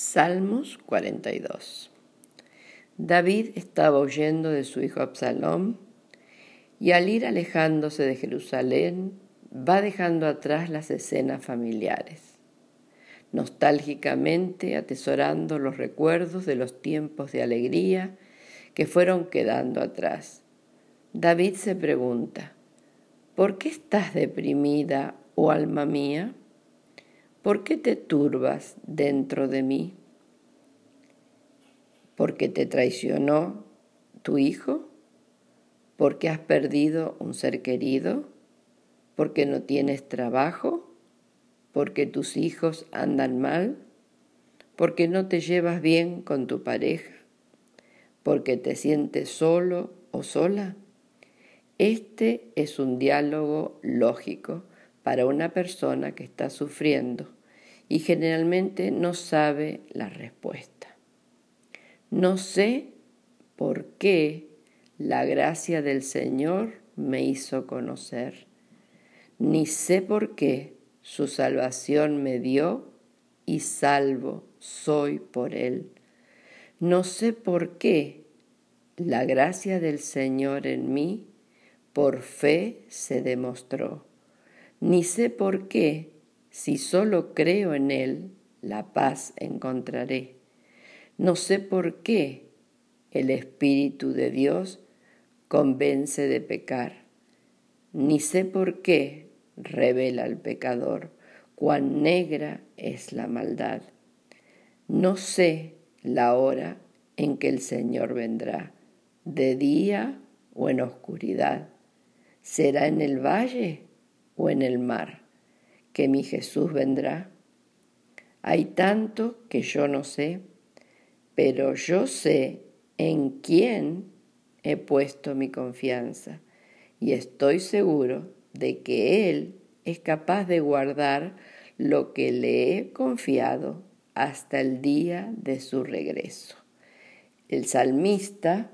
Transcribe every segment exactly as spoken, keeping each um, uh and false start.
Salmos cuarenta y dos. David estaba huyendo de su hijo Absalom y al ir alejándose de Jerusalén va dejando atrás las escenas familiares, nostálgicamente atesorando los recuerdos de los tiempos de alegría que fueron quedando atrás. David se pregunta: ¿por qué estás deprimida, oh alma mía? ¿Por qué te turbas dentro de mí? ¿Porque te traicionó tu hijo? ¿Porque has perdido un ser querido? ¿Porque no tienes trabajo? ¿Porque tus hijos andan mal? ¿Porque no te llevas bien con tu pareja? ¿Porque te sientes solo o sola? Este es un diálogo lógico para una persona que está sufriendo y generalmente no sabe la respuesta. No sé por qué la gracia del Señor me hizo conocer, ni sé por qué su salvación me dio y salvo soy por Él. No sé por qué la gracia del Señor en mí por fe se demostró, ni sé por qué, si solo creo en Él, la paz encontraré. No sé por qué el Espíritu de Dios convence de pecar, ni sé por qué revela al pecador cuán negra es la maldad. No sé la hora en que el Señor vendrá, de día o en oscuridad. ¿Será en el valle o en el mar que mi Jesús vendrá? Hay tanto que yo no sé, pero yo sé en quién he puesto mi confianza y estoy seguro de que Él es capaz de guardar lo que le he confiado hasta el día de su regreso. El salmista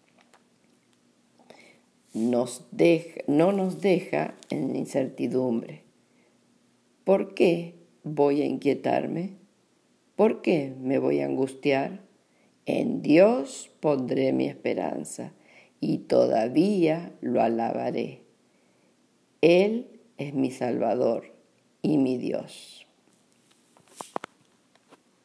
nos deja, no nos deja en incertidumbre. ¿Por qué voy a inquietarme? ¿Por qué me voy a angustiar? En Dios pondré mi esperanza y todavía lo alabaré. Él es mi Salvador y mi Dios.